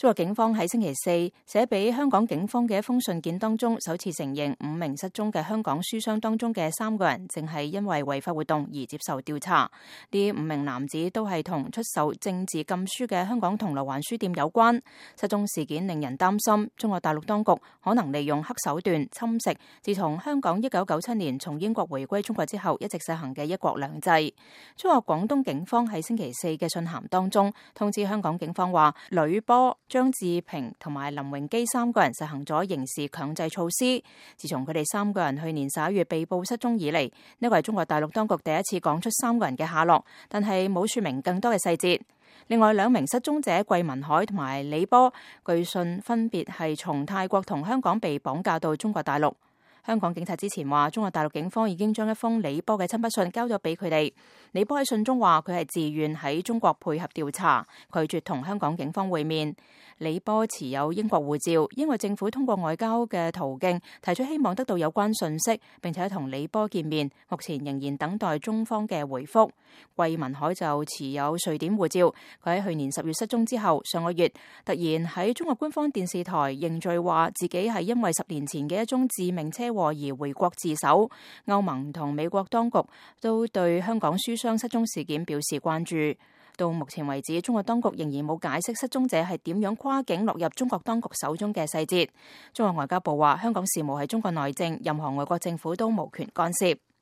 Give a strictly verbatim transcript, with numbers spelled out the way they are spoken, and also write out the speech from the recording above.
中國警方喺星期四寫俾香港警方嘅一封信件當中，首次承認五名失蹤嘅香港書商當中嘅三個人，正係因為違法活動而接受調查。呢五名男子都係同出售政治禁書嘅香港銅鑼灣書店有關。失蹤事件令人擔心，中國大陸當局可能利用黑手段侵蝕自從香港一九九七年從英國回歸中國之後一直實行嘅一國兩制。中國廣東警方喺星期四嘅信函當中通知香港警方話，呂波、張志平同埋林榮基三個人實行咗刑事強制措施。自從佢哋三個人去年十一月被捕失蹤以嚟，呢個係中國大陸當局第一次講出三個人嘅下落，但係冇說明更多嘅細節。另外兩名失蹤者桂民海同埋李波，據信分別係從泰國同香港被綁架到中國大陸。香港警察之前話，中國大陸警方已經將一封李波嘅親筆信交咗俾佢哋。李波喺信中話，佢係自願喺中國配合調查，拒絕同香港警方會面。李波持有英國護照，英國政府通過外交嘅途徑提出希望得到有關信息，並且同李波見面，目前仍然等待中方嘅回覆。桂民海就持有瑞典護照，佢喺去年十月失蹤之後，上個月突然喺中國官方電視台認罪，話自己係因為十年前嘅一宗致命車禍而回國自首。歐盟同美國當局都對香港書商失蹤事件表示關注。到目前為止，中國當局仍然冇解釋失蹤者係點樣跨境落入中國當局手中嘅細節。中國外交部話，香港事務係中國內政，任何外國政府都無權干涉。